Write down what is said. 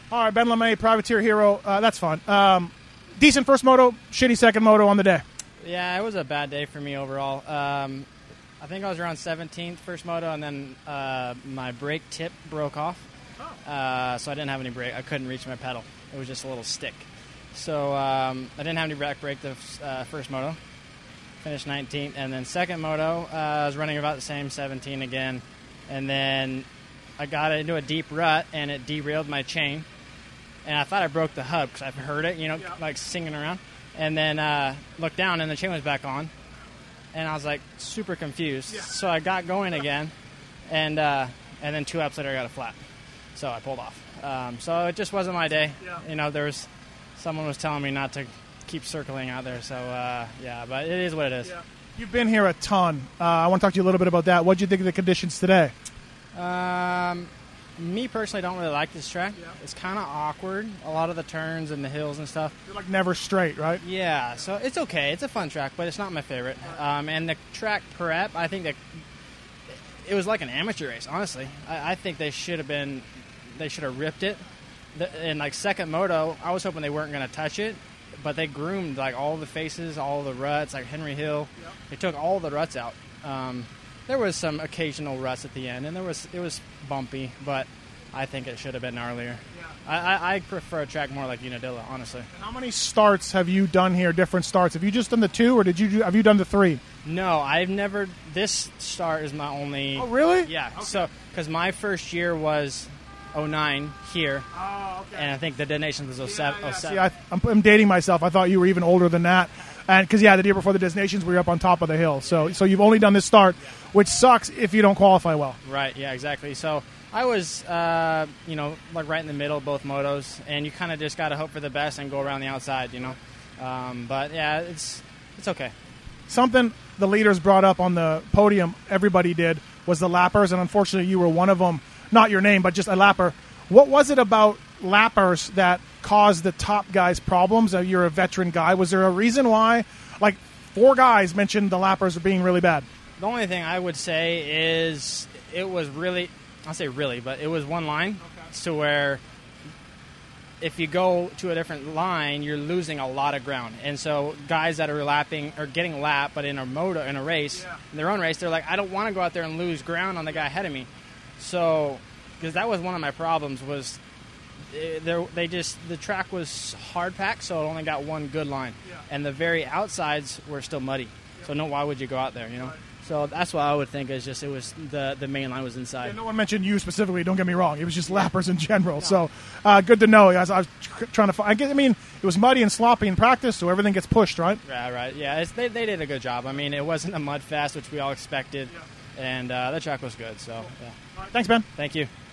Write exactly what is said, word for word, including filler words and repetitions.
All right, Ben LeMay, Privateer Hero. Uh, that's fun. Um, decent first moto, shitty second moto on the day. Yeah, it was a bad day for me overall. Um, I think I was around seventeenth first moto, and then uh, my brake tip broke off. Uh, so I didn't have any brake. I couldn't reach my pedal. It was just a little stick. So um, I didn't have any back brake the uh, first moto. Finished nineteenth, and then second moto, uh, I was running about the same, seventeen again. And then I got into a deep rut, and it derailed my chain. And I thought I broke the hub because I've heard it, you know, yeah. like singing around. And then uh, looked down, and the chain was back on. And I was like super confused. Yeah. So I got going again, and uh, and then two laps later I got a flat. So I pulled off. Um, so it just wasn't my day. Yeah. You know, there was someone was telling me not to keep circling out there. So uh, yeah, but it is what it is. Yeah. You've been here a ton. Uh, I want to talk to you a little bit about that. What did you think of the conditions today? Um, me personally, don't really like this track. Yeah. It's kind of awkward. A lot of the turns and the hills and stuff. You're like never straight, right? Yeah, so it's okay. It's a fun track, but it's not my favorite. Um, and the track prep, I think that it was like an amateur race. Honestly, I, I think they should have been. They should have ripped it. The, in like second moto, I was hoping they weren't going to touch it, but they groomed like all the faces, all the ruts, like Henry Hill. Yep. They took all the ruts out. Um, There was some occasional ruts at the end, and there was it was bumpy, but I think it should have been gnarlier. Yeah. I, I, I prefer a track more like Unadilla, honestly. And how many starts have you done here, different starts? Have you just done the two, or did you do, have you done the three? No, I've never. This start is my only. Oh, really? Yeah. Okay. So, because my first year was oh nine here, oh, okay. and I think the Dead Nations was oh seven. Yeah, yeah. See, I, I'm, I'm dating myself. I thought you were even older than that. And because, yeah, the year before the Destinations, we were up on top of the hill. So so you've only done this start, which sucks if you don't qualify well. Right, yeah, exactly. So I was, uh, you know, like right in the middle of both motos, and you kind of just got to hope for the best and go around the outside, you know. Um, but, yeah, it's it's okay. Something the leaders brought up on the podium, everybody did, was the lappers, and unfortunately you were one of them. Not your name, but just a lapper. What was it about lappers that caused the top guys problems? Uh, you're a veteran guy. Was there a reason why? Like, four guys mentioned the lappers being really bad. The only thing I would say is it was really, I'll say really, but it was one line okay. to where if you go to a different line, you're losing a lot of ground. And so guys that are lapping or getting lapped, but in a moto, in a race, yeah. in their own race, they're like, I don't want to go out there and lose ground on the guy ahead of me. So, because that was one of my problems was There, they just the track was hard packed, so it only got one good line, yeah. and the very outsides were still muddy. Yeah. So no, why would you go out there? You know, right. So that's what I would think is just it was the the main line was inside. Yeah, no one mentioned you specifically. Don't get me wrong; it was just lappers in general. No. So uh, good to know. I was, I was tr- trying to. Find, I, guess, I mean, it was muddy and sloppy in practice, so everything gets pushed, right? Yeah, right. Yeah, it's, they they did a good job. I mean, it wasn't a mud fest, which we all expected, yeah. and uh, the track was good. So, yeah. All right, thanks, Ben. Thank you.